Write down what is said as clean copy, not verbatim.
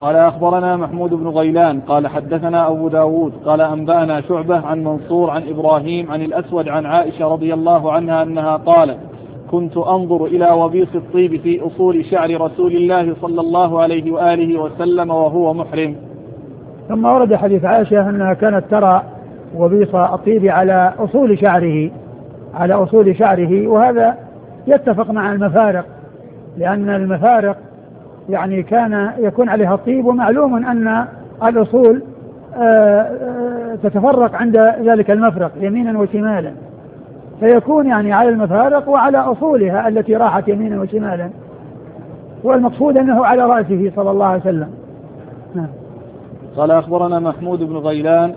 قال أخبرنا محمود بن غيلان قال حدثنا أبو داود قال أنبأنا شعبة عن منصور عن إبراهيم عن الأسود عن عائشة رضي الله عنها أنها قالت كنت أنظر إلى وبيص الطيب في أصول شعر رسول الله صلى الله عليه وآله وسلم وهو محرم. ثم ورد حديث عائشة أنها كانت ترى وبيص الطيب على أصول شعره وهذا يتفق مع المفارق، لأن المفارق يعني كان يكون عليها الطيب، ومعلوم أن الأصول تتفرق عند ذلك المفرق يمينا وشمالا، فيكون يعني على المفارق وعلى أصولها التي راحت يمينا وشمالا، والمقصود أنه على رأسه صلى الله عليه وسلم. قال أخبرنا محمود بن غيلان